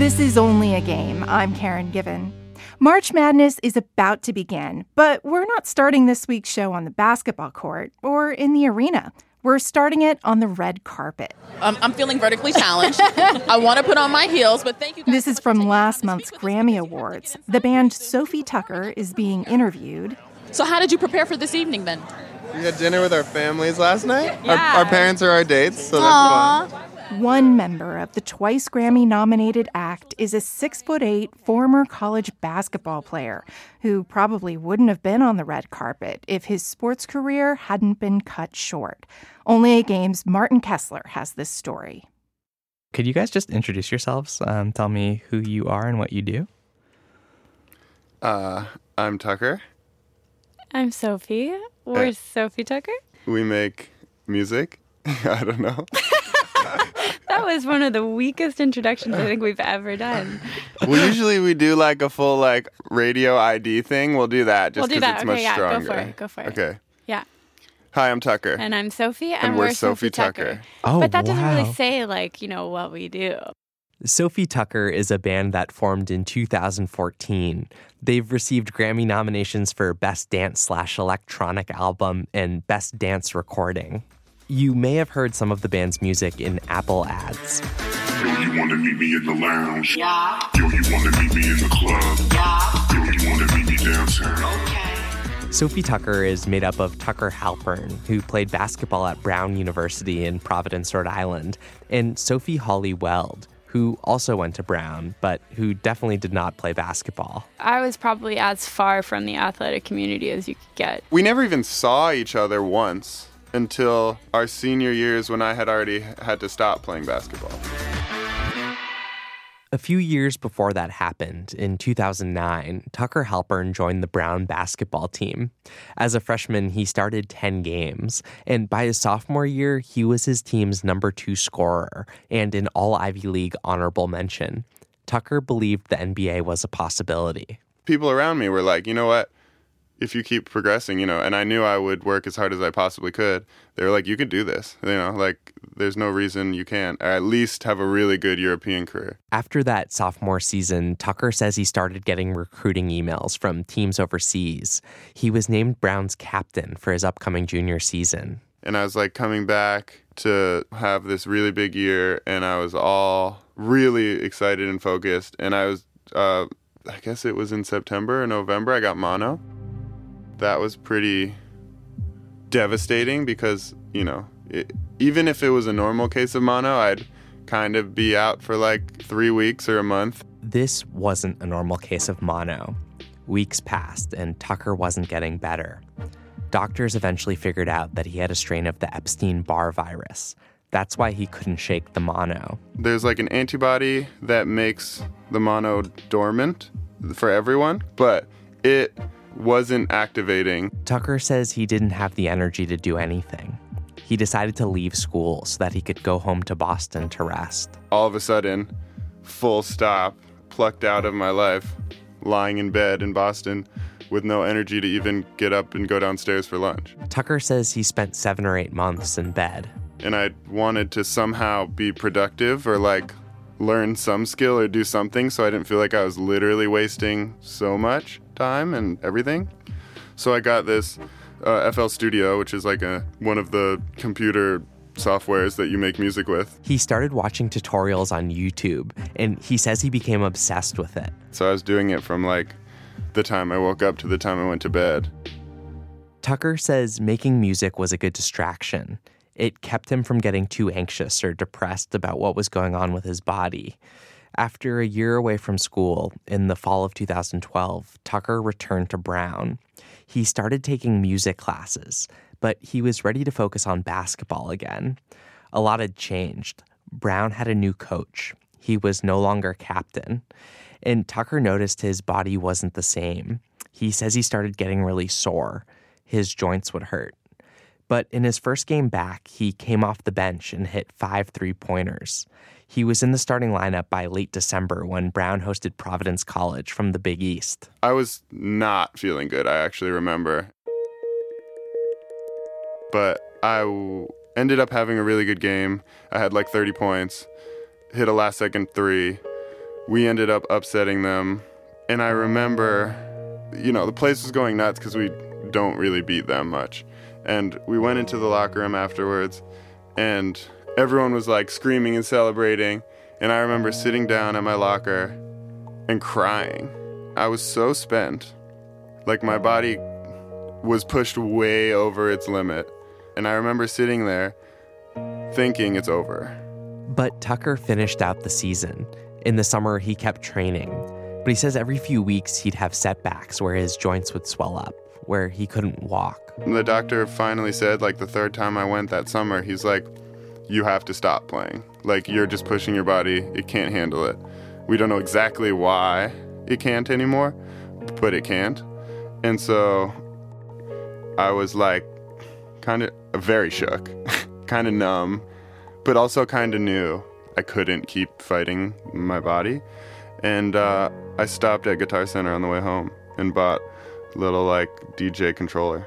This is Only a Game. I'm Karen Given. March Madness is about to begin, but we're not starting this week's show on the basketball court or in the arena. We're starting it on the red carpet. I'm feeling vertically challenged. I want to put on my heels, but thank you guys. This is from last month's Grammy Awards. The band Sophie Tucker is being interviewed. So how did you prepare for this evening then? We had dinner with our families last night. Yeah. Our parents are our dates, so that's fun. One member of the twice Grammy-nominated act is a 6'8" former college basketball player who probably wouldn't have been on the red carpet if his sports career hadn't been cut short. Only a Game's Martin Kessler has this story. Could you guys just introduce yourselves? Tell me who you are and what you do. I'm Tucker. I'm Sophie. We're Sophie Tucker. We make music. I don't know. That was one of the weakest introductions I think we've ever done. Well, usually we do like a full like radio ID thing. We'll do that just because it's much stronger. Go for it. Okay. Yeah. Hi, I'm Tucker. And I'm Sophie, and we're Sophie Tucker. Oh, but that doesn't wow. really say, what we do. Sophie Tucker is a band that formed in 2014. They've received Grammy nominations for Best Dance/Electronic Album and Best Dance Recording. You may have heard some of the band's music in Apple ads. Yo, you wanna meet me in the lounge? Yeah. Yo, you wanna meet me in the club? Yeah. Yo, you wanna meet me downtown? Okay. Sophie Tucker is made up of Tucker Halpern, who played basketball at Brown University in Providence, Rhode Island, and Sophie Hawley Weld, who also went to Brown, but who definitely did not play basketball. I was probably as far from the athletic community as you could get. We never even saw each other once until our senior years when I had already had to stop playing basketball. A few years before that happened, in 2009, Tucker Halpern joined the Brown basketball team. As a freshman, he started 10 games, and by his sophomore year, he was his team's number 2 scorer and an All-Ivy League honorable mention. Tucker believed the NBA was a possibility. People around me were like, you know what? If you keep progressing, and I knew I would work as hard as I possibly could. They were like, you could do this. There's no reason you can't, or at least have a really good European career. After that sophomore season, Tucker says he started getting recruiting emails from teams overseas. He was named Brown's captain for his upcoming junior season. And I was coming back to have this really big year, and I was all really excited and focused. And I was, I guess it was in September or November, I got mono. That was pretty devastating because, even if it was a normal case of mono, I'd kind of be out for 3 weeks or a month. This wasn't a normal case of mono. Weeks passed and Tucker wasn't getting better. Doctors eventually figured out that he had a strain of the Epstein-Barr virus. That's why he couldn't shake the mono. There's an antibody that makes the mono dormant for everyone, but it wasn't activating. Tucker says he didn't have the energy to do anything. He decided to leave school so that he could go home to Boston to rest. All of a sudden, full stop, plucked out of my life, lying in bed in Boston with no energy to even get up and go downstairs for lunch. Tucker says he spent 7 or 8 months in bed. And I wanted to somehow be productive or learn some skill or do something so I didn't feel like I was literally wasting so much time and everything. So I got this FL Studio, which is one of the computer softwares that you make music with. He started watching tutorials on YouTube, and he says he became obsessed with it. So I was doing it from the time I woke up to the time I went to bed. Tucker says making music was a good distraction. It kept him from getting too anxious or depressed about what was going on with his body. After a year away from school, in the fall of 2012, Tucker returned to Brown. He started taking music classes, but he was ready to focus on basketball again. A lot had changed. Brown had a new coach. He was no longer captain. And Tucker noticed his body wasn't the same. He says he started getting really sore. His joints would hurt. But in his first game back, he came off the bench and hit 5 3-pointers. He was in the starting lineup by late December when Brown hosted Providence College from the Big East. I was not feeling good, I actually remember. But I ended up having a really good game. I had 30 points, hit a last-second 3, we ended up upsetting them. And I remember, the place was going nuts because we don't really beat them much. And we went into the locker room afterwards, and everyone was like screaming and celebrating. And I remember sitting down at my locker and crying. I was so spent. Like, my body was pushed way over its limit. And I remember sitting there thinking it's over. But Tucker finished out the season. In the summer, he kept training. But he says every few weeks he'd have setbacks where his joints would swell up, where he couldn't walk. And the doctor finally said, like, the third time I went that summer, he's like, you have to stop playing. Like, you're just pushing your body. It can't handle it. We don't know exactly why it can't anymore, but it can't. And so I was like kind of very shook, kind of numb, but also kind of knew I couldn't keep fighting my body. And I stopped at Guitar Center on the way home and bought a little like DJ controller.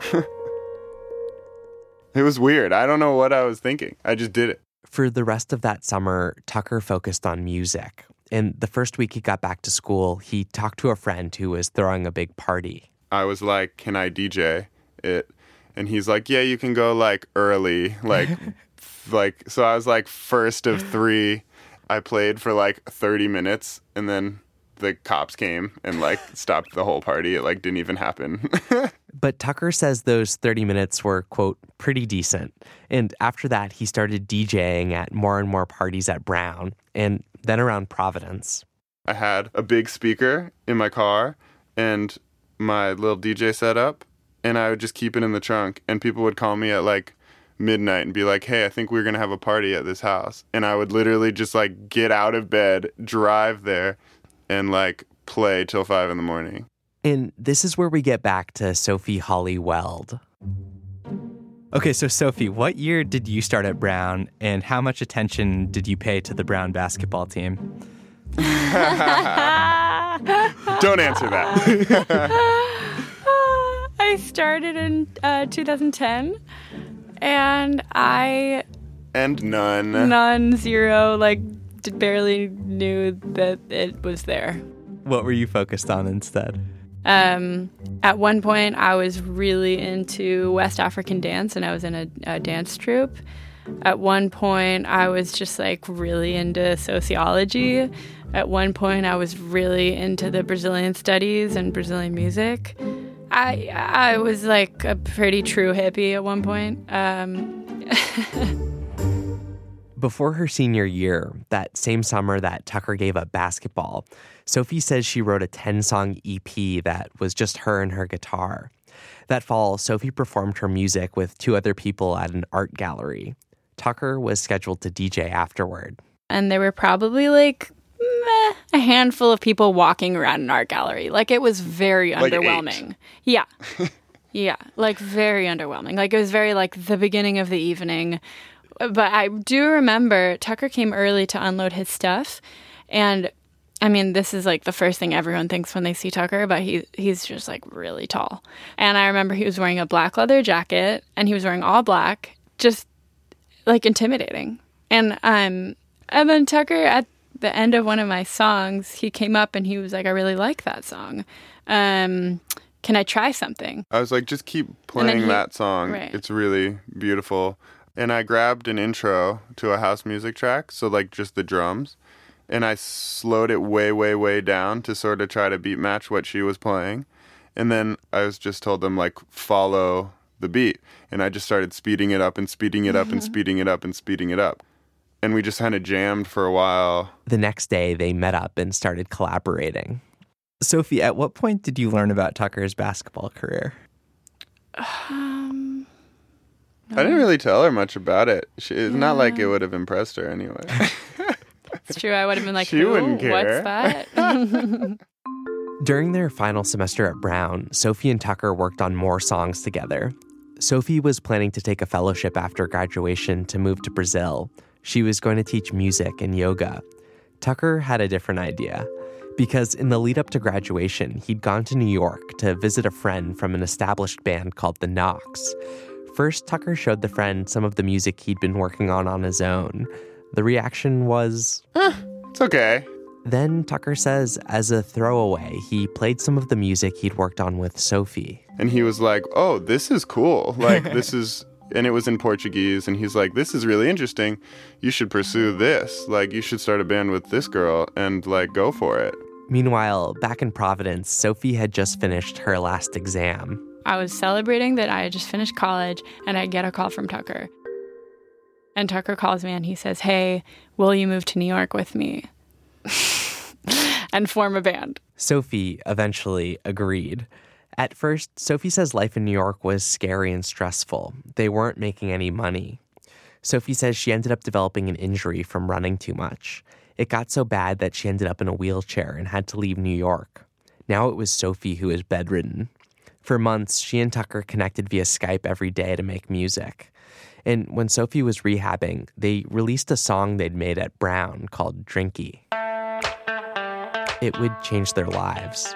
It was weird. I don't know what I was thinking. I just did it. For the rest of that summer, Tucker focused on music. And the first week he got back to school, he talked to a friend who was throwing a big party. I was like, can I DJ it? And he's like, yeah, you can go like early. So I was like first of 3. I played for like 30 minutes and then the cops came and like stopped the whole party. It like didn't even happen. But Tucker says those 30 minutes were, quote, pretty decent. And after that, he started DJing at more and more parties at Brown and then around Providence. I had a big speaker in my car and my little DJ setup, and I would just keep it in the trunk. And people would call me at like midnight and be like, hey, I think we're going to have a party at this house. And I would literally just like get out of bed, drive there, and like play till 5 a.m. And this is where we get back to Sophie Holly Weld. Okay, so Sophie, what year did you start at Brown, and how much attention did you pay to the Brown basketball team? Don't answer that. I started in 2010, and None. Zero, like barely knew that it was there. What were you focused on instead? At one point, I was really into West African dance, and I was in a dance troupe. At one point, I was just like really into sociology. At one point, I was really into the Brazilian studies and Brazilian music. I was like a pretty true hippie at one point. Before her senior year, that same summer that Tucker gave up basketball, Sophie says she wrote a 10-song EP that was just her and her guitar. That fall, Sophie performed her music with 2 other people at an art gallery. Tucker was scheduled to DJ afterward. And there were probably like a handful of people walking around an art gallery. Like, it was very underwhelming. 8. Yeah. Yeah, like very underwhelming. Like, it was very like the beginning of the evening. But I do remember Tucker came early to unload his stuff. And I mean, this is like the first thing everyone thinks when they see Tucker, but he's just like really tall. And I remember he was wearing a black leather jacket and he was wearing all black, just like intimidating. And then Tucker, at the end of one of my songs, he came up and he was like, I really like that song. Can I try something? I was like, just keep playing that song. Right. It's really beautiful. And I grabbed an intro to a house music track, so like just the drums, and I slowed it way, way, way down to sort of try to beat match what she was playing. And then I was just told them like, follow the beat. And I just started speeding it up and speeding it up and speeding it up and speeding it up. And we just kind of jammed for a while. The next day, they met up and started collaborating. Sophie, at what point did you learn about Tucker's basketball career? I didn't really tell her much about it. It's not like it would have impressed her anyway. It's true. I would have been like, She wouldn't care. What's that? During their final semester at Brown, Sophie and Tucker worked on more songs together. Sophie was planning to take a fellowship after graduation to move to Brazil. She was going to teach music and yoga. Tucker had a different idea. Because in the lead up to graduation, he'd gone to New York to visit a friend from an established band called the Knocks. First, Tucker showed the friend some of the music he'd been working on his own. The reaction was... It's okay. Then Tucker says, as a throwaway, he played some of the music he'd worked on with Sophie. And he was like, oh, this is cool. Like, this is... And it was in Portuguese, and he's like, this is really interesting. You should pursue this. Like, you should start a band with this girl and, like, go for it. Meanwhile, back in Providence, Sophie had just finished her last exam. I was celebrating that I had just finished college, and I get a call from Tucker. And Tucker calls me, and he says, hey, will you move to New York with me and form a band? Sophie eventually agreed. At first, Sophie says life in New York was scary and stressful. They weren't making any money. Sophie says she ended up developing an injury from running too much. It got so bad that she ended up in a wheelchair and had to leave New York. Now it was Sophie who was bedridden. For months, she and Tucker connected via Skype every day to make music. And when Sophie was rehabbing, they released a song they'd made at Brown called Drinky. It would change their lives.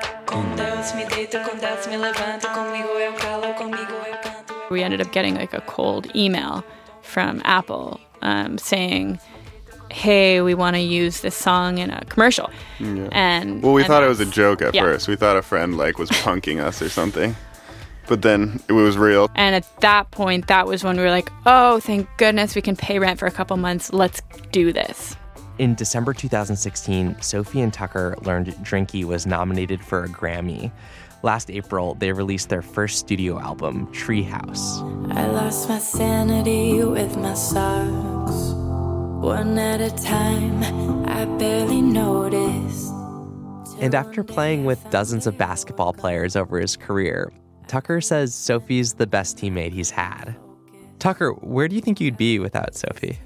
We ended up getting like a cold email from Apple saying, hey, we want to use this song in a commercial. Yeah. And we thought it was a joke at yeah. first. We thought a friend like was punking us or something. But then it was real. And at that point, that was when we were like, oh, thank goodness we can pay rent for a couple months. Let's do this. In December 2016, Sophie and Tucker learned Drinky was nominated for a Grammy. Last April, they released their first studio album, Treehouse. I lost my sanity with my socks. One at a time, I barely noticed. And after playing with dozens of basketball players over his career, Tucker says Sophie's the best teammate he's had. Tucker, where do you think you'd be without Sophie?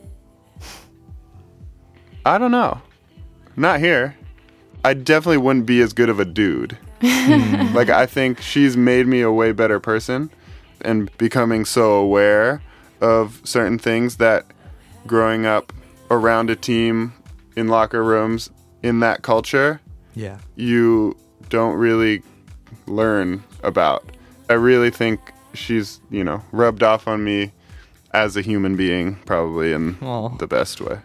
I don't know. Not here. I definitely wouldn't be as good of a dude. Like, I think she's made me a way better person, and becoming so aware of certain things that growing up around a team in locker rooms in that culture, you don't really learn about. I really think she's, rubbed off on me as a human being, probably in the best way.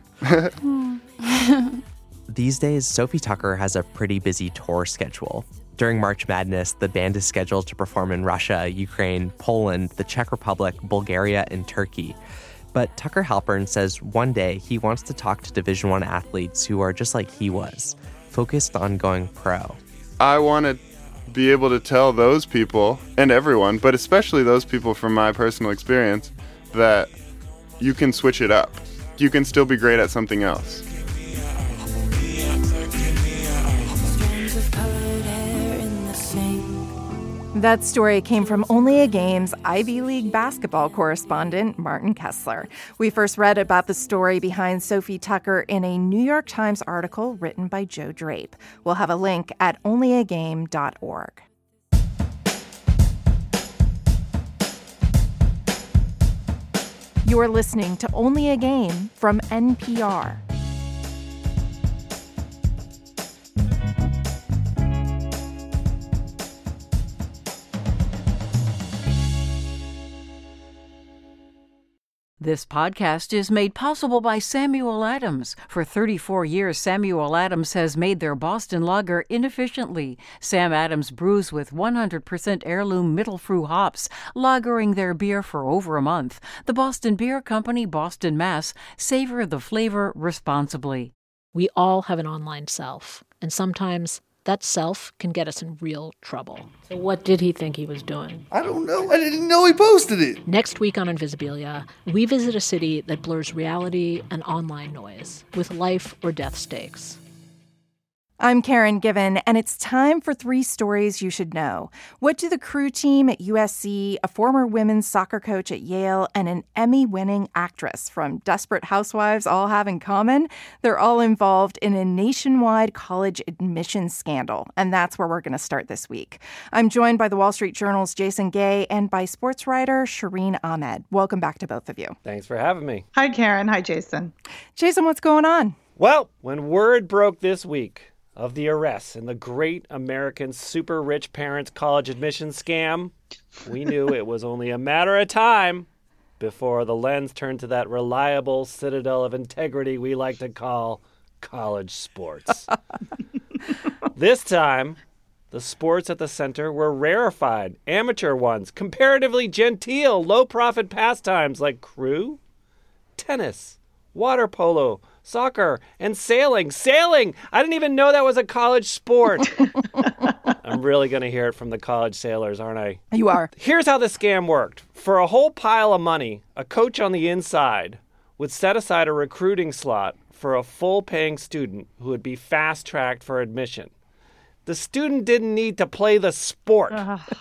These days, Sophie Tucker has a pretty busy tour schedule. During March Madness, the band is scheduled to perform in Russia, Ukraine, Poland, the Czech Republic, Bulgaria, and Turkey. But Tucker Halpern says one day he wants to talk to Division I athletes who are just like he was, focused on going pro. I want to be able to tell those people, and everyone, but especially those people from my personal experience, that you can switch it up. You can still be great at something else. That story came from Only a Game's Ivy League basketball correspondent, Martin Kessler. We first read about the story behind Sophie Tucker in a New York Times article written by Joe Drape. We'll have a link at onlyagame.org. You're listening to Only a Game from NPR. This podcast is made possible by Samuel Adams. For 34 years, Samuel Adams has made their Boston Lager inefficiently. Sam Adams brews with 100% heirloom Mittelfrüh hops, lagering their beer for over a month. The Boston Beer Company, Boston, Mass. Savor the flavor responsibly. We all have an online self, and sometimes that self can get us in real trouble. So what did he think he was doing? I don't know. I didn't know he posted it. Next week on Invisibilia, we visit a city that blurs reality and online noise with life or death stakes. I'm Karen Given, and it's time for 3 stories you should know. What do the crew team at USC, a former women's soccer coach at Yale, and an Emmy-winning actress from Desperate Housewives all have in common? They're all involved in a nationwide college admissions scandal, and that's where we're going to start this week. I'm joined by the Wall Street Journal's Jason Gay and by sports writer Shireen Ahmed. Welcome back to both of you. Thanks for having me. Hi, Karen. Hi, Jason. Jason, what's going on? Well, when word broke this week of the arrests in the great American super rich parents college admission scam, we knew it was only a matter of time before the lens turned to that reliable citadel of integrity we like to call college sports. This time, the sports at the center were rarefied, amateur ones, comparatively genteel, low-profit pastimes like crew, tennis, water polo, soccer, and sailing. Sailing! I didn't even know that was a college sport. I'm really going to hear it from the college sailors, aren't I? You are. Here's how the scam worked. For a whole pile of money, a coach on the inside would set aside a recruiting slot for a full-paying student who would be fast-tracked for admission. The student didn't need to play the sport.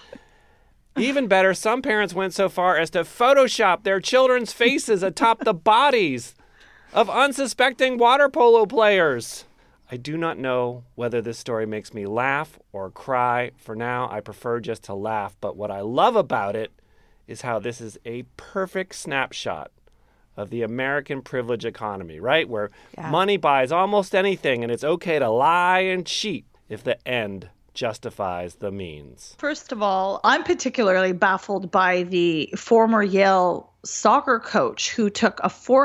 Even better, some parents went so far as to Photoshop their children's faces atop the bodies of unsuspecting water polo players. I do not know whether this story makes me laugh or cry. For now, I prefer just to laugh. But what I love about it is how this is a perfect snapshot of the American privilege economy, right? Where money buys almost anything, and it's okay to lie and cheat if the end justifies the means. First of all, I'm particularly baffled by the former Yale soccer coach who took a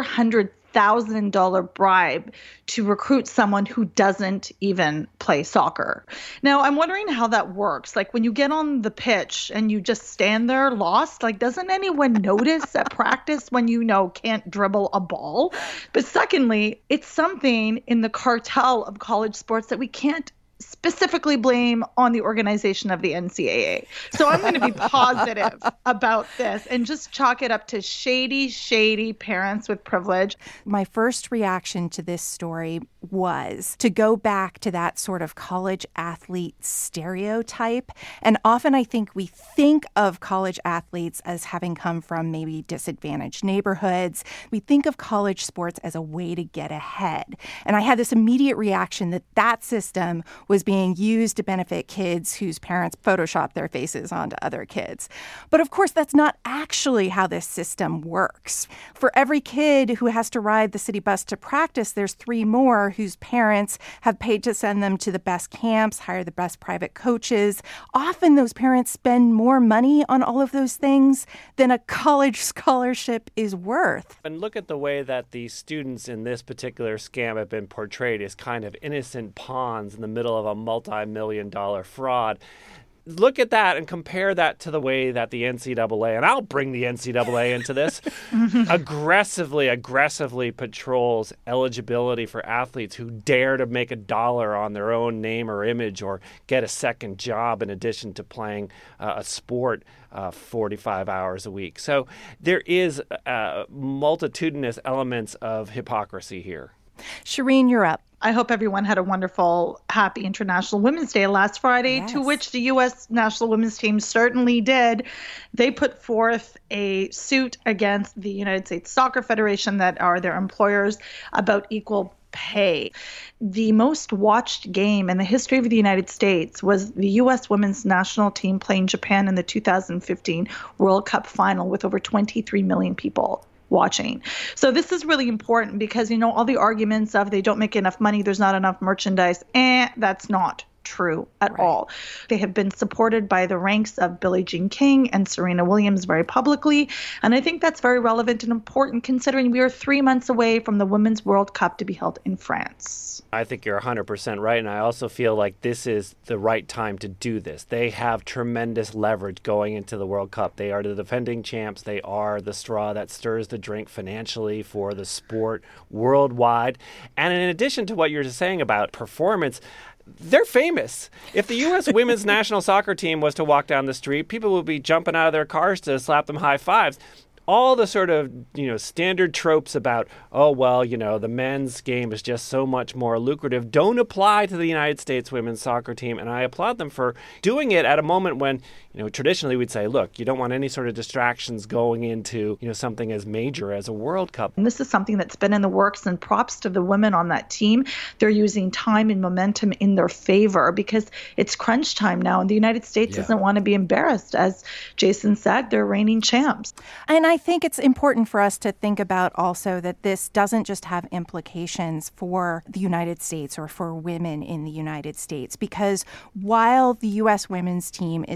$400,000 bribe to recruit someone who doesn't even play soccer. Now, I'm wondering how that works. Like, when you get on the pitch and you just stand there lost, like, doesn't anyone notice at practice when you can't dribble a ball? But secondly, it's something in the cartel of college sports that we can't specifically blame on the organization of the NCAA. So I'm going to be positive about this and just chalk it up to shady parents with privilege. My first reaction to this story was to go back to that sort of college athlete stereotype. And often I think we think of college athletes as having come from maybe disadvantaged neighborhoods. We think of college sports as a way to get ahead. And I had this immediate reaction that that system was being used to benefit kids whose parents Photoshop their faces onto other kids. But of course, that's not actually how this system works. For every kid who has to ride the city bus to practice, there's 3 more whose parents have paid to send them to the best camps, hire the best private coaches. Often those parents spend more money on all of those things than a college scholarship is worth. And look at the way that the students in this particular scam have been portrayed as kind of innocent pawns in the middle of a multi-million-dollar fraud. Look at that and compare that to the way that the NCAA, and I'll bring the NCAA into this, aggressively patrols eligibility for athletes who dare to make $1 on their own name or image or get a second job in addition to playing a sport 45 hours a week. So there is multitudinous elements of hypocrisy here. Shireen, you're up. I hope everyone had a wonderful, happy International Women's Day last Friday, to which the U.S. national women's team certainly did. They put forth a suit against the United States Soccer Federation, that are their employers, about equal pay. The most watched game in the history of the United States was the U.S. women's national team playing Japan in the 2015 World Cup final with over 23 million people watching. So this is really important because, all the arguments of they don't make enough money, there's not enough merchandise, that's not true at all. They have been supported by the ranks of Billie Jean King and Serena Williams very publicly. And I think that's very relevant and important considering we are 3 months away from the Women's World Cup to be held in France. I think you're 100% right. And I also feel like this is the right time to do this. They have tremendous leverage going into the World Cup. They are the defending champs. They are the straw that stirs the drink financially for the sport worldwide. And in addition to what you're just saying about performance, they're famous. If the U.S. women's national soccer team was to walk down the street, people would be jumping out of their cars to slap them high fives. All the sort of, standard tropes about, the men's game is just so much more lucrative don't apply to the United States women's soccer team. And I applaud them for doing it at a moment when, traditionally we'd say, look, you don't want any sort of distractions going into, something as major as a World Cup. And this is something that's been in the works, and props to the women on that team. They're using time and momentum in their favor because it's crunch time now, and the United States doesn't want to be embarrassed. As Jason said, they're reigning champs. And I think it's important for us to think about also that this doesn't just have implications for the United States or for women in the United States, because while the U.S. women's team is at the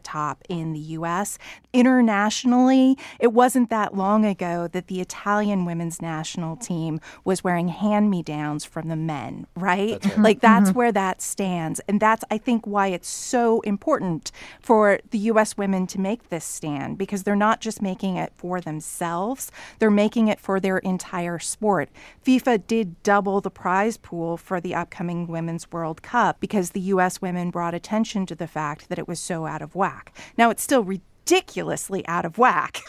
top in the U.S. Internationally, it wasn't that long ago that the Italian women's national team was wearing hand-me-downs from the men, right? That's right. Like, that's where that stands. And that's, I think, why it's so important for the U.S. women to make this stand, because they're not just making it for themselves, they're making it for their entire sport. FIFA did double the prize pool for the upcoming Women's World Cup because the U.S. women brought attention to the fact that it was so out of whack. Now, it's still ridiculously out of whack.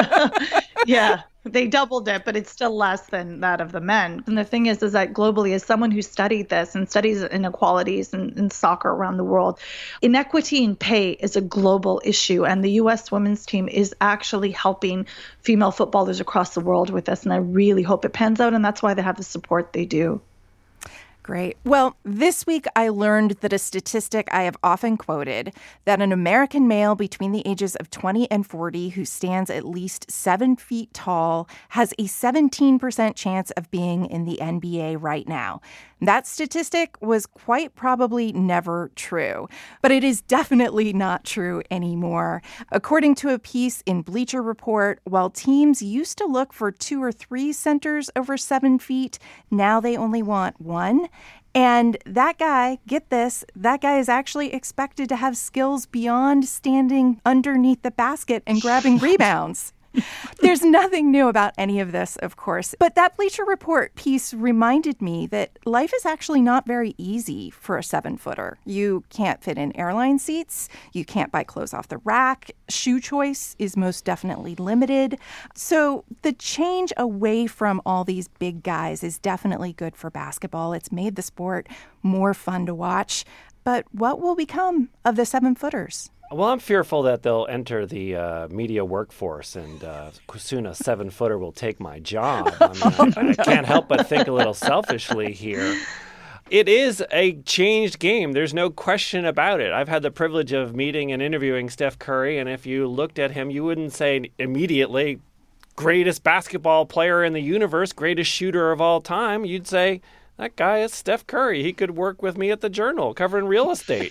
Yeah, they doubled it, but it's still less than that of the men. And the thing is that globally, as someone who studied this and studies inequalities in soccer around the world, inequity in pay is a global issue. And the U.S. women's team is actually helping female footballers across the world with this. And I really hope it pans out. And that's why they have the support they do. Great. Well, this week I learned that a statistic I have often quoted, that an American male between the ages of 20 and 40 who stands at least 7 feet tall has a 17% chance of being in the NBA right now. That statistic was quite probably never true, but it is definitely not true anymore. According to a piece in Bleacher Report, while teams used to look for 2 or 3 centers over 7 feet, now they only want 1. And that guy, get this, that guy is actually expected to have skills beyond standing underneath the basket and grabbing rebounds. There's nothing new about any of this, of course. But that Bleacher Report piece reminded me that life is actually not very easy for a 7-footer. You can't fit in airline seats. You can't buy clothes off the rack. Shoe choice is most definitely limited. So the change away from all these big guys is definitely good for basketball. It's made the sport more fun to watch. But what will become of the 7-footers? Well, I'm fearful that they'll enter the media workforce, and soon a 7-footer will take my job. I mean, I can't help but think a little selfishly here. It is a changed game. There's no question about it. I've had the privilege of meeting and interviewing Steph Curry, and if you looked at him, you wouldn't say immediately, greatest basketball player in the universe, greatest shooter of all time. You'd say, that guy is Steph Curry. He could work with me at the Journal covering real estate.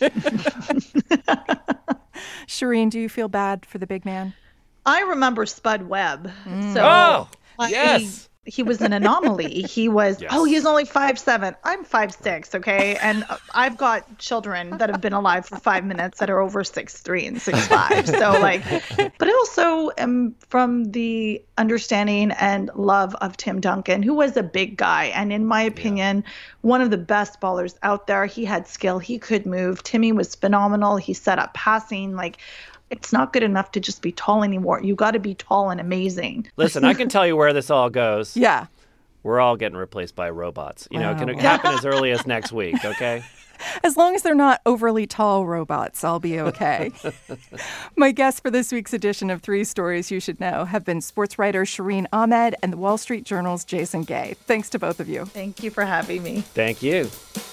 Shireen, do you feel bad for the big man? I remember Spud Webb. Oh, yes. He was an anomaly. He was, he's only 5'7". I'm 6'6", okay? And I've got children that have been alive for 5 minutes that are over 6'3" and 6'5". So but I also am from the understanding and love of Tim Duncan, who was a big guy. And in my opinion, one of the best ballers out there. He had skill. He could move. Timmy was phenomenal. He set up passing. It's not good enough to just be tall anymore. You got to be tall and amazing. Listen, I can tell you where this all goes. Yeah. We're all getting replaced by robots. You know, it can happen as early as next week, okay? As long as they're not overly tall robots, I'll be okay. My guests for this week's edition of 3 Stories You Should Know have been sports writer Shireen Ahmed and the Wall Street Journal's Jason Gay. Thanks to both of you. Thank you for having me. Thank you.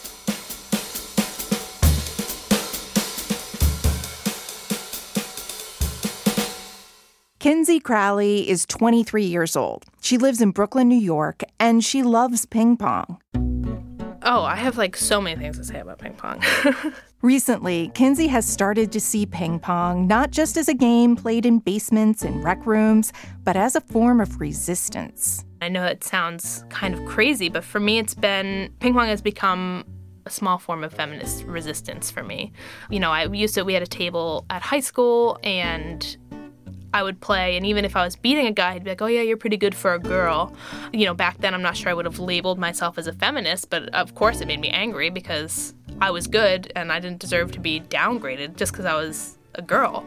Kinsey Crowley is 23 years old. She lives in Brooklyn, New York, and she loves ping pong. Oh, I have so many things to say about ping pong. Recently, Kinsey has started to see ping pong not just as a game played in basements and rec rooms, but as a form of resistance. I know it sounds kind of crazy, but for me ping pong has become a small form of feminist resistance for me. You know, we had a table at high school, and I would play, and even if I was beating a guy, he'd be like, oh yeah, you're pretty good for a girl. You know, back then I'm not sure I would have labeled myself as a feminist, but of course it made me angry because I was good and I didn't deserve to be downgraded just because I was a girl.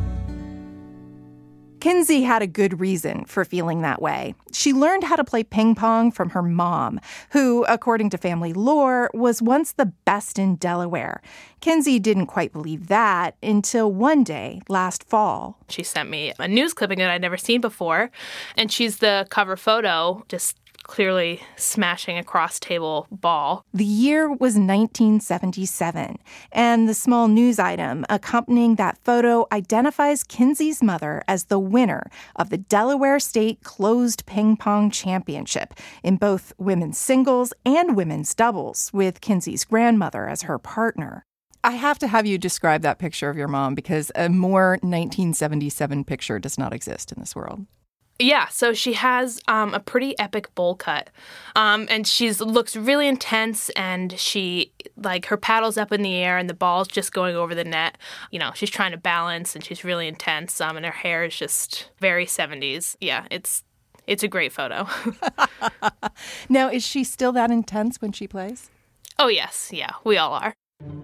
Kinsey had a good reason for feeling that way. She learned how to play ping pong from her mom, who, according to family lore, was once the best in Delaware. Kinsey didn't quite believe that until one day last fall. She sent me a news clipping that I'd never seen before, and she's the cover photo, just clearly smashing a cross-table ball. The year was 1977, and the small news item accompanying that photo identifies Kinsey's mother as the winner of the Delaware State Closed Ping Pong Championship in both women's singles and women's doubles, with Kinsey's grandmother as her partner. I have to have you describe that picture of your mom because a more 1977 picture does not exist in this world. Yeah, so she has a pretty epic bowl cut, and looks really intense, and her paddle's up in the air, and the ball's just going over the net. You know, she's trying to balance, and she's really intense, and her hair is just very 70s. Yeah, it's a great photo. Now, is she still that intense when she plays? Oh, yes. Yeah, we all are.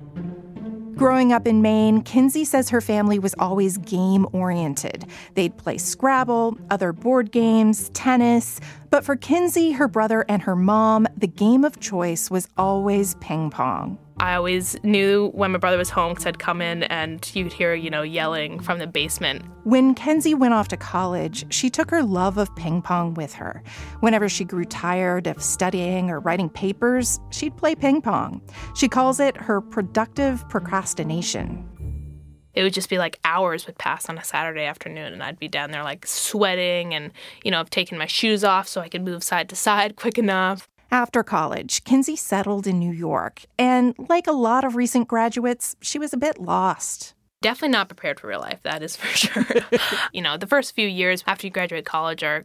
Growing up in Maine, Kinsey says her family was always game-oriented. They'd play Scrabble, other board games, tennis. But for Kinsey, her brother, and her mom, the game of choice was always ping pong. I always knew when my brother was home because I'd come in and you'd hear, yelling from the basement. When Kinsey went off to college, she took her love of ping pong with her. Whenever she grew tired of studying or writing papers, she'd play ping pong. She calls it her productive procrastination. It would just be like hours would pass on a Saturday afternoon, and I'd be down there like sweating and, I've taken my shoes off so I could move side to side quick enough. After college, Kinsey settled in New York, and like a lot of recent graduates, she was a bit lost. Definitely not prepared for real life, that is for sure. The first few years after you graduate college are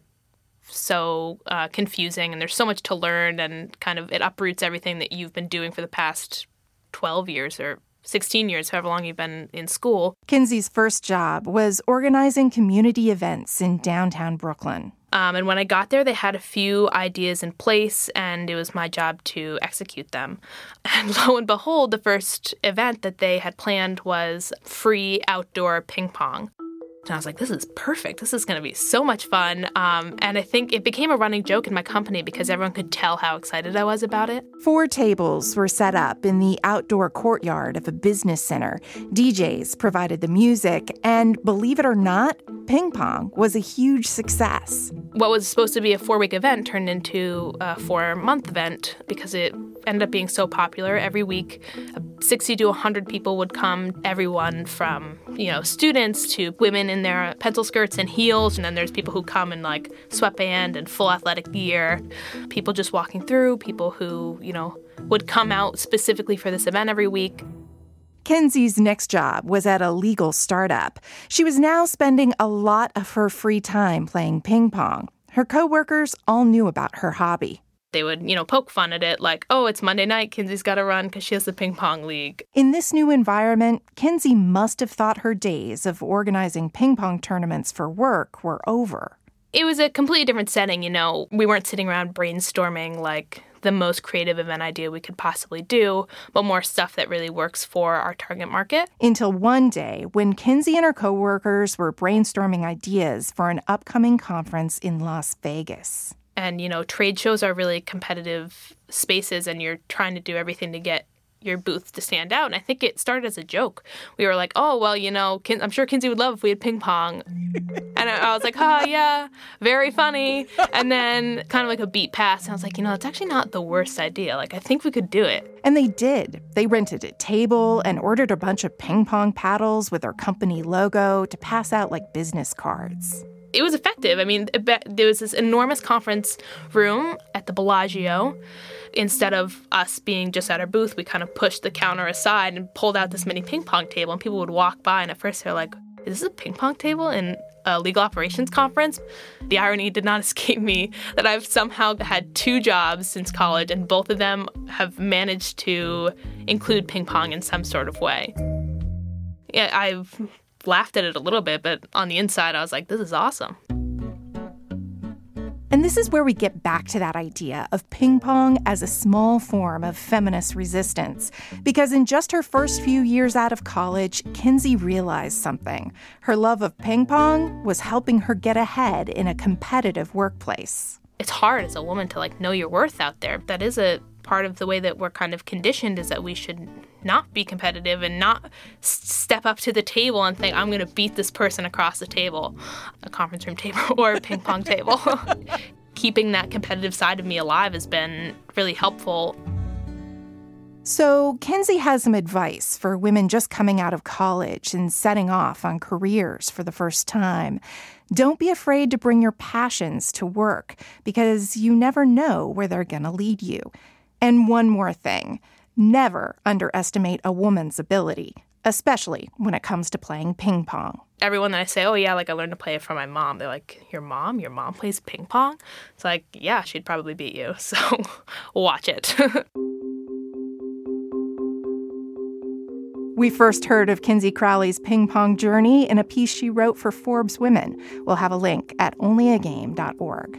so confusing, and there's so much to learn, and kind of it uproots everything that you've been doing for the past 12 years or 16 years, however long you've been in school. Kinsey's first job was organizing community events in downtown Brooklyn. And when I got there, they had a few ideas in place, and it was my job to execute them. And lo and behold, the first event that they had planned was free outdoor ping pong. And I was like, this is perfect. This is going to be so much fun. And I think it became a running joke in my company because everyone could tell how excited I was about it. 4 tables were set up in the outdoor courtyard of a business center. DJs provided the music, and believe it or not, ping pong was a huge success. What was supposed to be a 4-week event turned into a 4-month event because it ended up being so popular. Every week, 60 to 100 people would come, everyone from, students to women in their pencil skirts and heels, and then there's people who come in like sweatband and full athletic gear, people just walking through, people who, would come out specifically for this event every week. Kinsey's next job was at a legal startup. She was now spending a lot of her free time playing ping pong. Her coworkers all knew about her hobby. They would, poke fun at it like, oh, it's Monday night, Kinsey's got to run because she has the ping pong league. In this new environment, Kinsey must have thought her days of organizing ping pong tournaments for work were over. It was a completely different setting, We weren't sitting around brainstorming like the most creative event idea we could possibly do, but more stuff that really works for our target market. Until one day when Kinsey and her coworkers were brainstorming ideas for an upcoming conference in Las Vegas. And, trade shows are really competitive spaces, and you're trying to do everything to get your booth to stand out. And I think it started as a joke. We were like, oh, well, I'm sure Kinsey would love if we had ping pong. And I was like, oh, yeah, very funny. And then kind of like a beat passed. And I was like, it's actually not the worst idea. Like, I think we could do it. And they did. They rented a table and ordered a bunch of ping pong paddles with their company logo to pass out like business cards. It was effective. I mean, there was this enormous conference room at the Bellagio. Instead of us being just at our booth, we kind of pushed the counter aside and pulled out this mini ping pong table, and people would walk by, and at first they're like, is this a ping pong table in a legal operations conference? The irony did not escape me that I've somehow had 2 jobs since college, and both of them have managed to include ping pong in some sort of way. Yeah, I've laughed at it a little bit, but on the inside, I was like, this is awesome. And this is where we get back to that idea of ping pong as a small form of feminist resistance. Because in just her first few years out of college, Kinsey realized something. Her love of ping pong was helping her get ahead in a competitive workplace. It's hard as a woman to know your worth out there. That is a part of the way that we're kind of conditioned, is that we should not be competitive and not step up to the table and think, I'm going to beat this person across the table, a conference room table or a ping pong table. Keeping that competitive side of me alive has been really helpful. So Kinsey has some advice for women just coming out of college and setting off on careers for the first time. Don't be afraid to bring your passions to work, because you never know where they're going to lead you. And one more thing. Never underestimate a woman's ability, especially when it comes to playing ping pong. Everyone that I say, oh, yeah, like I learned to play it from my mom, they're like, your mom? Your mom plays ping pong? It's like, yeah, she'd probably beat you, so watch it. We first heard of Kinsey Crowley's ping pong journey in a piece she wrote for Forbes Women. We'll have a link at onlyagame.org.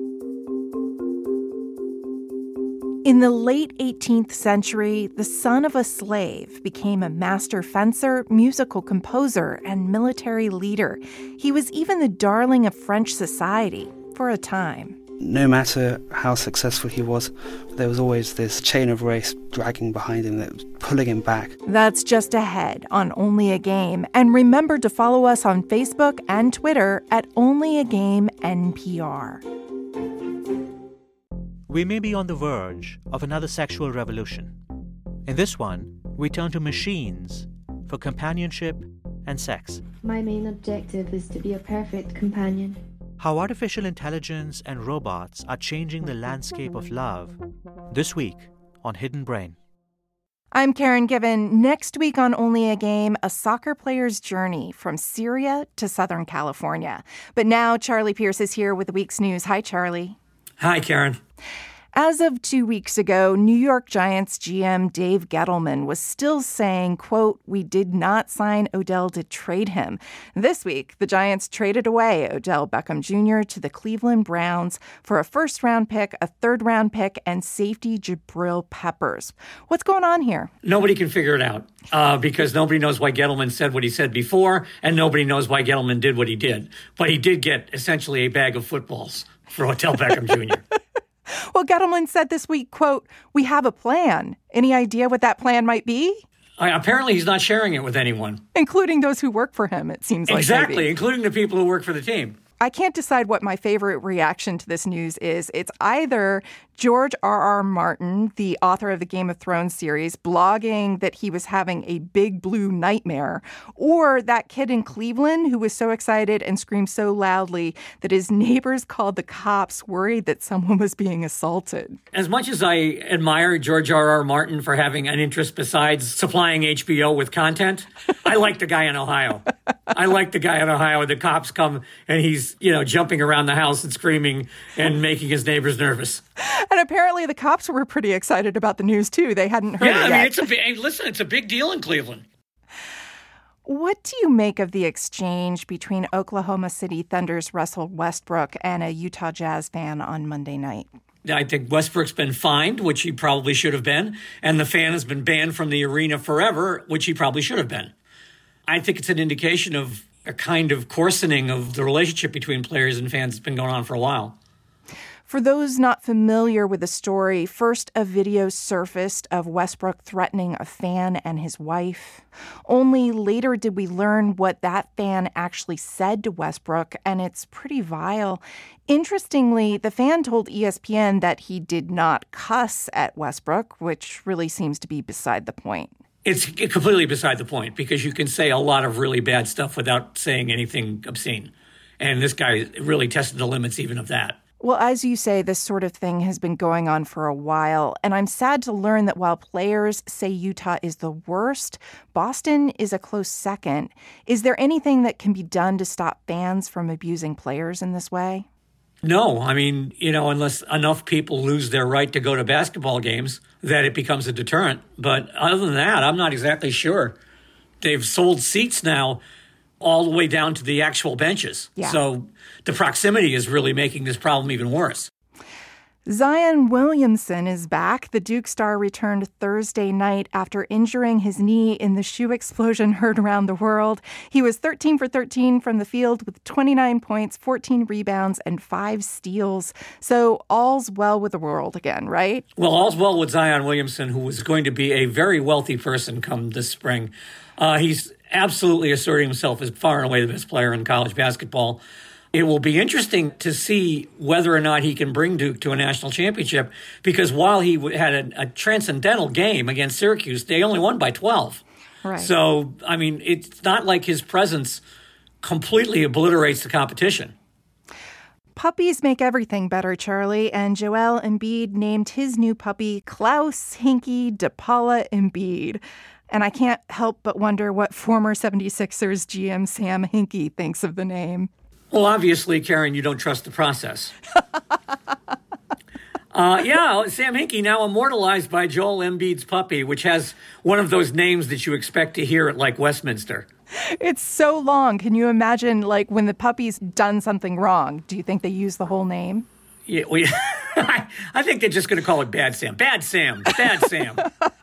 In the late 18th century, the son of a slave became a master fencer, musical composer, and military leader. He was even the darling of French society for a time. No matter how successful he was, there was always this chain of race dragging behind him that was pulling him back. That's just ahead on Only a Game. And remember to follow us on Facebook and Twitter at Only a Game NPR. We may be on the verge of another sexual revolution. In this one, we turn to machines for companionship and sex. My main objective is to be a perfect companion. How artificial intelligence and robots are changing the landscape of love. This week on Hidden Brain. I'm Karen Given. Next week on Only a Game, a soccer player's journey from Syria to Southern California. But now Charlie Pierce is here with the week's news. Hi, Charlie. Hi, Karen. As of 2 weeks ago, New York Giants GM Dave Gettleman was still saying, quote, "We did not sign Odell to trade him." This week, the Giants traded away Odell Beckham Jr. to the Cleveland Browns for a first-round pick, a third-round pick, and safety Jabril Peppers. What's going on here? Nobody can figure it out because nobody knows why Gettleman said what he said before, and nobody knows why Gettleman did what he did. But he did get essentially a bag of footballs for Odell Beckham Jr. Well, Gettleman said this week, quote, "We have a plan." Any idea what that plan might be? Apparently, he's not sharing it with anyone. Including those who work for him, it seems like. Exactly, maybe. Including the people who work for the team. I can't decide what my favorite reaction to this news is. It's either George R.R. Martin, the author of the Game of Thrones series, blogging that he was having a big blue nightmare, or that kid in Cleveland who was so excited and screamed so loudly that his neighbors called the cops, worried that someone was being assaulted. As much as I admire George R.R. Martin for having an interest besides supplying HBO with content, I like the guy in Ohio. I like the guy in Ohio. The cops come and he's, jumping around the house and screaming and making his neighbors nervous. And apparently the cops were pretty excited about the news, too. They hadn't heard it yet. It's a big deal in Cleveland. What do you make of the exchange between Oklahoma City Thunder's Russell Westbrook and a Utah Jazz fan on Monday night? I think Westbrook's been fined, which he probably should have been, and the fan has been banned from the arena forever, which he probably should have been. I think it's an indication of a kind of coarsening of the relationship between players and fans that's been going on for a while. For those not familiar with the story, first a video surfaced of Westbrook threatening a fan and his wife. Only later did we learn what that fan actually said to Westbrook, and it's pretty vile. Interestingly, the fan told ESPN that he did not cuss at Westbrook, which really seems to be beside the point. It's completely beside the point because you can say a lot of really bad stuff without saying anything obscene. And this guy really tested the limits even of that. Well, as you say, this sort of thing has been going on for a while. And I'm sad to learn that while players say Utah is the worst, Boston is a close second. Is there anything that can be done to stop fans from abusing players in this way? No, unless enough people lose their right to go to basketball games, that it becomes a deterrent. But other than that, I'm not exactly sure. They've sold seats now all the way down to the actual benches. Yeah. So the proximity is really making this problem even worse. Zion Williamson is back. The Duke star returned Thursday night after injuring his knee in the shoe explosion heard around the world. He was 13 for 13 from the field with 29 points, 14 rebounds, and 5 steals. So all's well with the world again, right? Well, all's well with Zion Williamson, who was going to be a very wealthy person come this spring. He's absolutely asserting himself as far and away the best player in college basketball. It will be interesting to see whether or not he can bring Duke to a national championship, because while he had a transcendental game against Syracuse, they only won by 12. Right. So, it's not like his presence completely obliterates the competition. Puppies make everything better, Charlie, and Joel Embiid named his new puppy Klaus Hinkie de Paula Embiid. And I can't help but wonder what former 76ers GM Sam Hinkie thinks of the name. Well, obviously, Karen, you don't trust the process. Sam Hinkie now immortalized by Joel Embiid's puppy, which has one of those names that you expect to hear at, like, Westminster. It's so long. Can you imagine, like, when the puppy's done something wrong? Do you think they use the whole name? Yeah, I think they're just going to call it Bad Sam. Bad Sam. Bad Sam.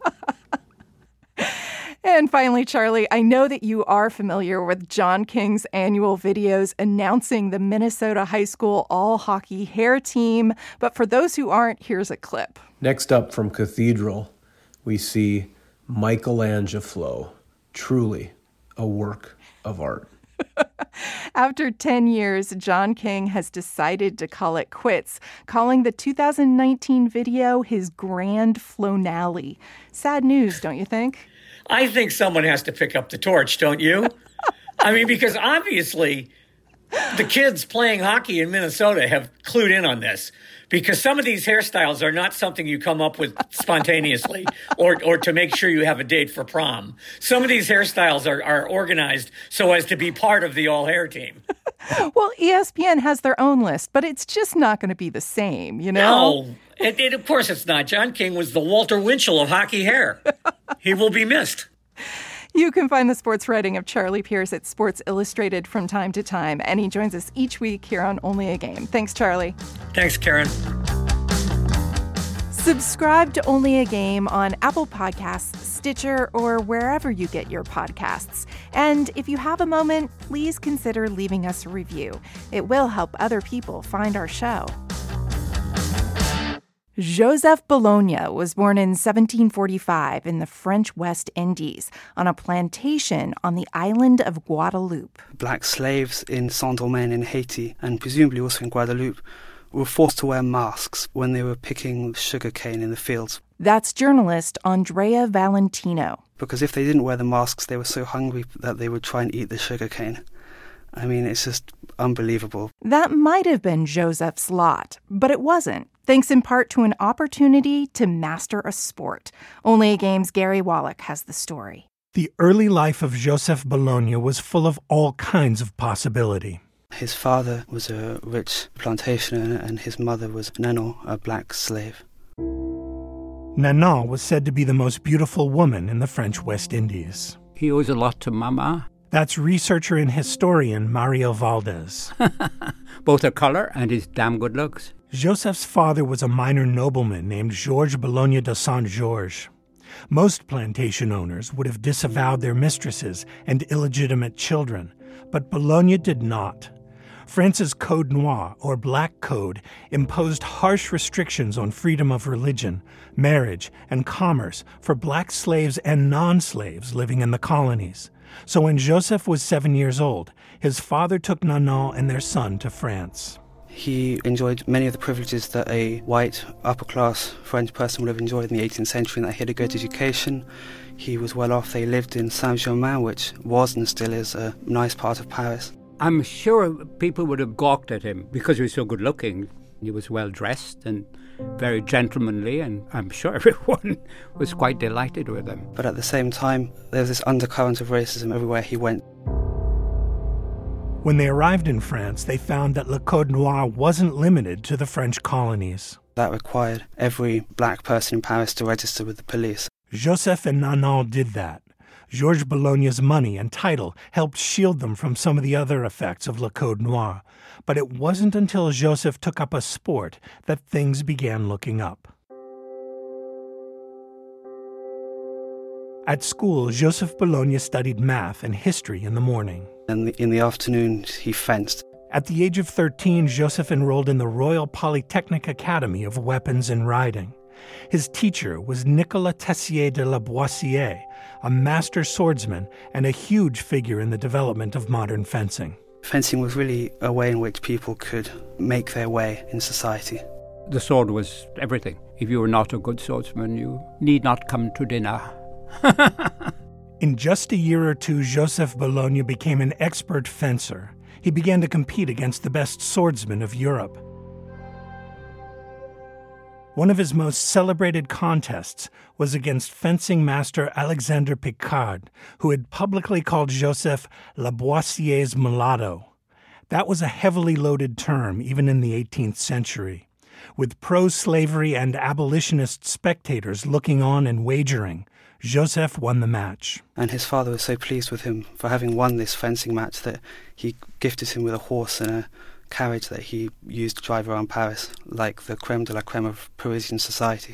And finally, Charlie, I know that you are familiar with John King's annual videos announcing the Minnesota high school all-hockey hair team. But for those who aren't, here's a clip. Next up from Cathedral, we see Michelangelo, truly a work of art. After 10 years, John King has decided to call it quits, calling the 2019 video his grand flonale. Sad news, don't you think? I think someone has to pick up the torch, don't you? I mean, because obviously the kids playing hockey in Minnesota have clued in on this, because some of these hairstyles are not something you come up with spontaneously or to make sure you have a date for prom. Some of these hairstyles are organized so as to be part of the all-hair team. Well, ESPN has their own list, but it's just not going to be the same, you know? No, of course it's not. John King was the Walter Winchell of hockey hair. He will be missed. You can find the sports writing of Charlie Pierce at Sports Illustrated from time to time, and he joins us each week here on Only a Game. Thanks, Charlie. Thanks, Karen. Subscribe to Only a Game on Apple Podcasts, Stitcher, or wherever you get your podcasts. And if you have a moment, please consider leaving us a review. It will help other people find our show. Joseph Bologna was born in 1745 in the French West Indies on a plantation on the island of Guadeloupe. Black slaves in Saint-Domingue in Haiti, and presumably also in Guadeloupe, were forced to wear masks when they were picking sugarcane in the fields. That's journalist Andrea Valentino. Because if they didn't wear the masks, they were so hungry that they would try and eat the sugarcane. I mean, it's just unbelievable. That might have been Joseph's lot, but it wasn't, thanks in part to an opportunity to master a sport. Only a Game's Gary Wallach has the story. The early life of Joseph Bologna was full of all kinds of possibility. His father was a rich plantation owner, and his mother was Nanon, a black slave. Nanon was said to be the most beautiful woman in the French West Indies. He owes a lot to Mama. That's researcher and historian Mario Valdez. Both her color and his damn good looks. Joseph's father was a minor nobleman named Georges Bologna de Saint-Georges. Most plantation owners would have disavowed their mistresses and illegitimate children, but Bologna did not. France's Code Noir, or Black Code, imposed harsh restrictions on freedom of religion, marriage, and commerce for black slaves and non-slaves living in the colonies. So when Joseph was 7 years old, his father took Nanon and their son to France. He enjoyed many of the privileges that a white, upper-class French person would have enjoyed in the 18th century, in that he had a good education. He was well off. They lived in Saint-Germain, which was and still is a nice part of Paris. I'm sure people would have gawked at him because he was so good-looking. He was well-dressed and very gentlemanly, and I'm sure everyone was quite delighted with him. But at the same time, there was this undercurrent of racism everywhere he went. When they arrived in France, they found that Le Code Noir wasn't limited to the French colonies. That required every black person in Paris to register with the police. Joseph and Nanon did that. Georges Bologna's money and title helped shield them from some of the other effects of Le Code Noir. But it wasn't until Joseph took up a sport that things began looking up. At school, Joseph Bologna studied math and history in the morning. And in the afternoon, he fenced. At the age of 13, Joseph enrolled in the Royal Polytechnic Academy of Weapons and Riding. His teacher was Nicolas Tessier de la Boissière, a master swordsman and a huge figure in the development of modern fencing. Fencing was really a way in which people could make their way in society. The sword was everything. If you were not a good swordsman, you need not come to dinner. In just a year or two, Joseph Bologna became an expert fencer. he began to compete against the best swordsmen of Europe. One of his most celebrated contests was against fencing master Alexandre Picard, who had publicly called Joseph Lavoisier's mulatto. That was a heavily loaded term, even in the 18th century, with pro-slavery and abolitionist spectators looking on and wagering. Joseph won the match. And his father was so pleased with him for having won this fencing match that he gifted him with a horse and a carriage that he used to drive around Paris, like the creme de la creme of Parisian society.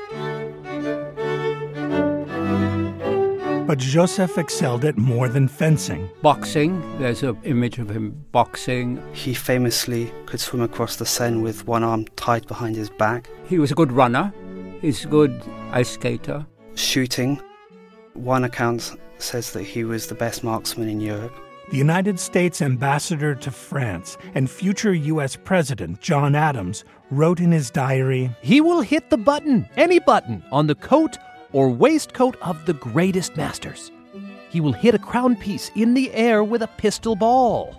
But Joseph excelled at more than fencing. Boxing, there's an image of him boxing. He famously could swim across the Seine with one arm tied behind his back. He was a good runner. He's a good ice skater. Shooting. One account says that he was the best marksman in Europe. The United States ambassador to France and future U.S. President John Adams wrote in his diary, "He will hit the button, any button, on the coat or waistcoat of the greatest masters. He will hit a crown piece in the air with a pistol ball."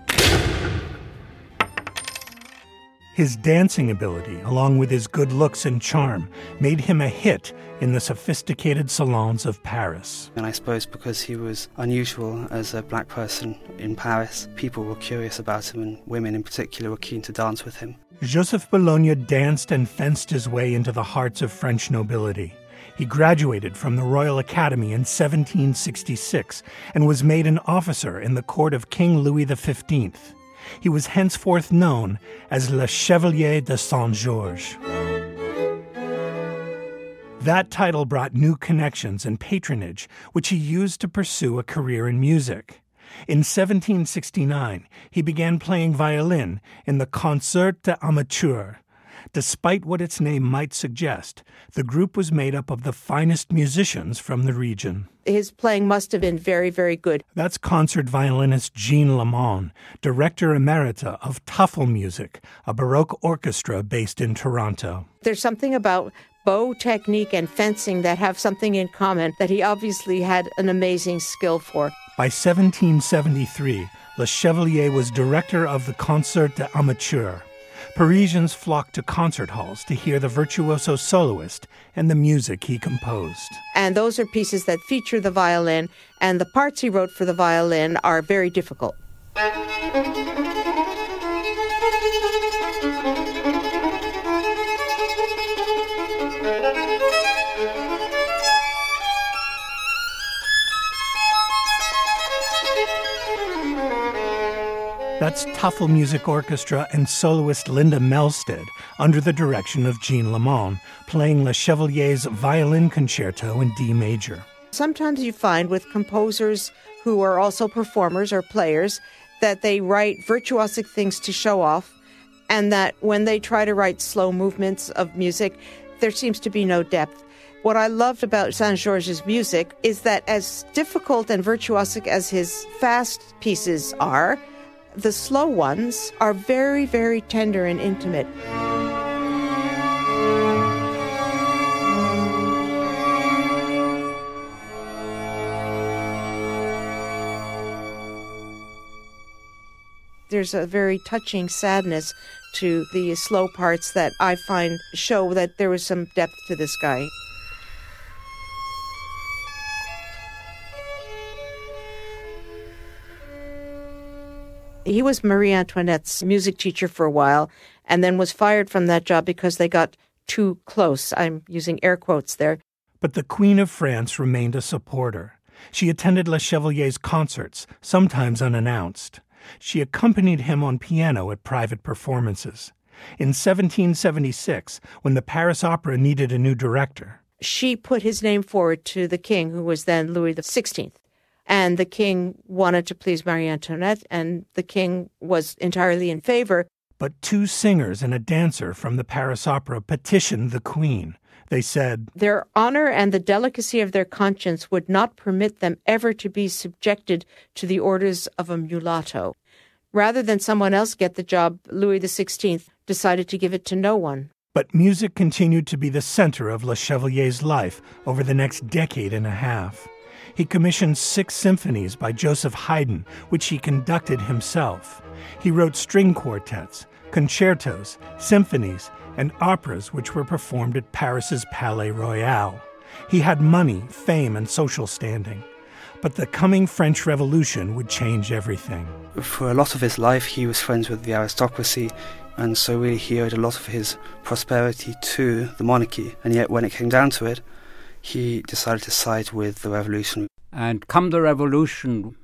His dancing ability, along with his good looks and charm, made him a hit in the sophisticated salons of Paris. And I suppose because he was unusual as a black person in Paris, people were curious about him, and women in particular were keen to dance with him. Joseph Bologna danced and fenced his way into the hearts of French nobility. He graduated from the Royal Academy in 1766 and was made an officer in the court of King Louis XV. He was henceforth known as Le Chevalier de Saint-Georges. That title brought new connections and patronage, which he used to pursue a career in music. In 1769, he began playing violin in the Concert des Amateurs. Despite what its name might suggest, the group was made up of the finest musicians from the region. His playing must have been very, very good. That's concert violinist Jean Lamont, director emerita of Tuffle Music, a Baroque orchestra based in Toronto. There's something about bow technique and fencing that have something in common that he obviously had an amazing skill for. By 1773, Le Chevalier was director of the Concert des Amateurs. Parisians flocked to concert halls to hear the virtuoso soloist and the music he composed. And those are pieces that feature the violin, and the parts he wrote for the violin are very difficult. That's Tuffle Music Orchestra and soloist Linda Melstead, under the direction of Jean Lamont, playing Le Chevalier's Violin Concerto in D major. Sometimes you find with composers who are also performers or players that they write virtuosic things to show off, and that when they try to write slow movements of music, there seems to be no depth. What I loved about Saint-Georges' music is that as difficult and virtuosic as his fast pieces are, the slow ones are very, very tender and intimate. There's a very touching sadness to the slow parts that I find show that there was some depth to this guy. He was Marie Antoinette's music teacher for a while and then was fired from that job because they got too close. I'm using air quotes there. But the Queen of France remained a supporter. She attended Le Chevalier's concerts, sometimes unannounced. She accompanied him on piano at private performances. In 1776, when the Paris Opera needed a new director, she put his name forward to the king, who was then Louis XVI. And the king wanted to please Marie Antoinette, and the king was entirely in favor. But two singers and a dancer from the Paris Opera petitioned the queen. They said, "Their honor and the delicacy of their conscience would not permit them ever to be subjected to the orders of a mulatto." Rather than someone else get the job, Louis XVI decided to give it to no one. But music continued to be the center of Le Chevalier's life over the next decade and a half. He commissioned 6 symphonies by Joseph Haydn, which he conducted himself. He wrote string quartets, concertos, symphonies, and operas which were performed at Paris's Palais Royal. He had money, fame, and social standing. But the coming French Revolution would change everything. For a lot of his life, he was friends with the aristocracy, and so really he owed a lot of his prosperity to the monarchy. And yet when it came down to it, he decided to side with the revolution. And come the revolution,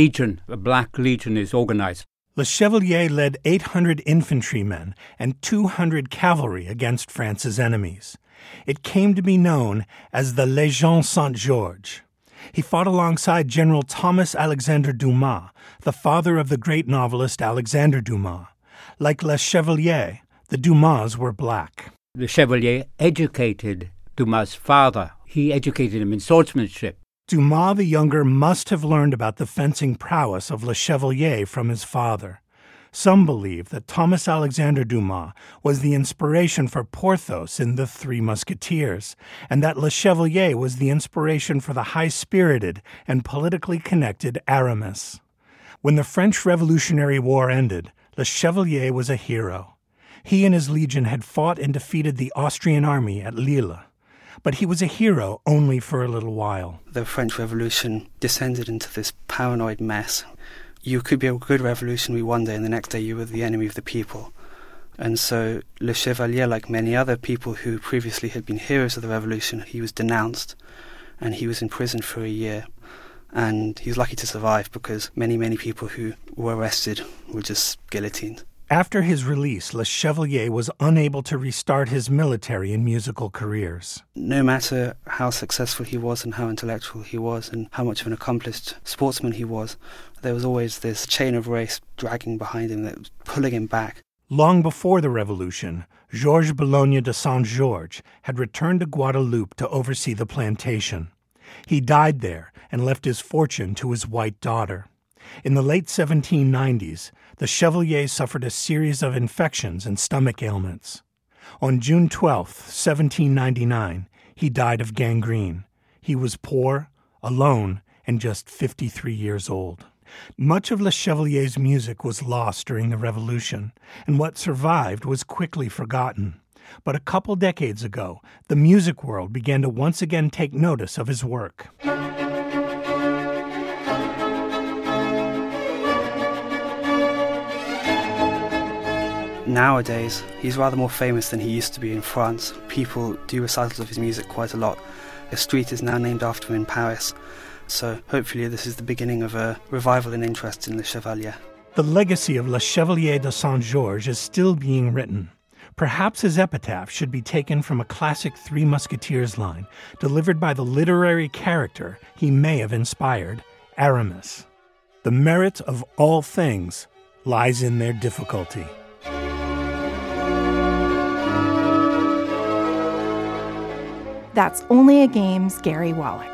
a black legion is organized. Le Chevalier led 800 infantrymen and 200 cavalry against France's enemies. It came to be known as the Légion Saint-Georges. He fought alongside General Thomas Alexandre Dumas, the father of the great novelist Alexandre Dumas. Like Le Chevalier, the Dumas were black. Le Chevalier educated Dumas' father. He educated him in swordsmanship. Dumas the younger must have learned about the fencing prowess of Le Chevalier from his father. Some believe that Thomas Alexandre Dumas was the inspiration for Porthos in The Three Musketeers, and that Le Chevalier was the inspiration for the high-spirited and politically connected Aramis. When the French Revolutionary War ended, Le Chevalier was a hero. He and his legion had fought and defeated the Austrian army at Lille. But he was a hero only for a little while. The French Revolution descended into this paranoid mess. You could be a good revolutionary one day, and the next day you were the enemy of the people. And so Le Chevalier, like many other people who previously had been heroes of the revolution, he was denounced, and he was in prison for a year. And he was lucky to survive because many people who were arrested were just guillotined. After his release, Le Chevalier was unable to restart his military and musical careers. No matter how successful he was and how intellectual he was and how much of an accomplished sportsman he was, there was always this chain of race dragging behind him that was pulling him back. Long before the revolution, Georges Boulogne de Saint-Georges had returned to Guadeloupe to oversee the plantation. He died there and left his fortune to his white daughter. In the late 1790s, the Chevalier suffered a series of infections and stomach ailments. On June 12, 1799, he died of gangrene. He was poor, alone, and just 53 years old. Much of Le Chevalier's music was lost during the Revolution, and what survived was quickly forgotten. But a couple decades ago, the music world began to once again take notice of his work. Nowadays, he's rather more famous than he used to be in France. People do recitals of his music quite a lot. A street is now named after him in Paris. So hopefully this is the beginning of a revival in interest in Le Chevalier. The legacy of Le Chevalier de Saint-Georges is still being written. Perhaps his epitaph should be taken from a classic Three Musketeers line, delivered by the literary character he may have inspired, Aramis. The merit of all things lies in their difficulty. That's Only a Game's Gary Wallach.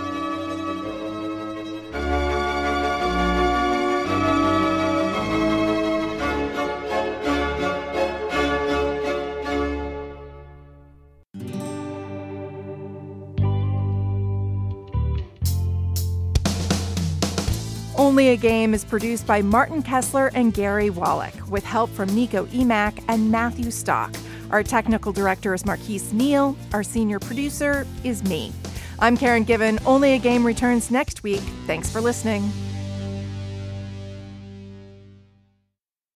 Only a Game is produced by Martin Kessler and Gary Wallach, with help from Nico Emack and Matthew Stock. Our technical director is Marquise Neal. Our senior producer is me. I'm Karen Given. Only a Game returns next week. Thanks for listening.